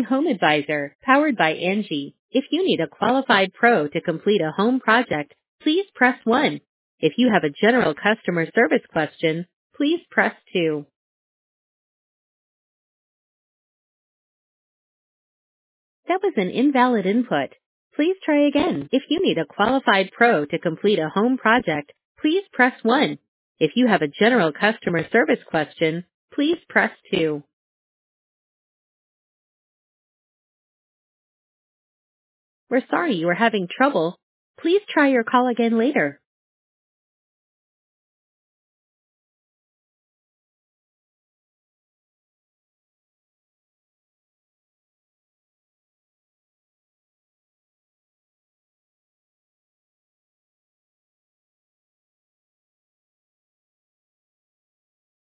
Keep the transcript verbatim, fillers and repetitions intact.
Home Advisor, powered by Angie. If you need a qualified pro to complete a home project, please press one. If you have a general customer service question, please press two. That was an invalid input. Please try again. If you need a qualified pro to complete a home project, please press one. If you have a general customer service question, please press two. We're sorry you are having trouble. Please try your call again later.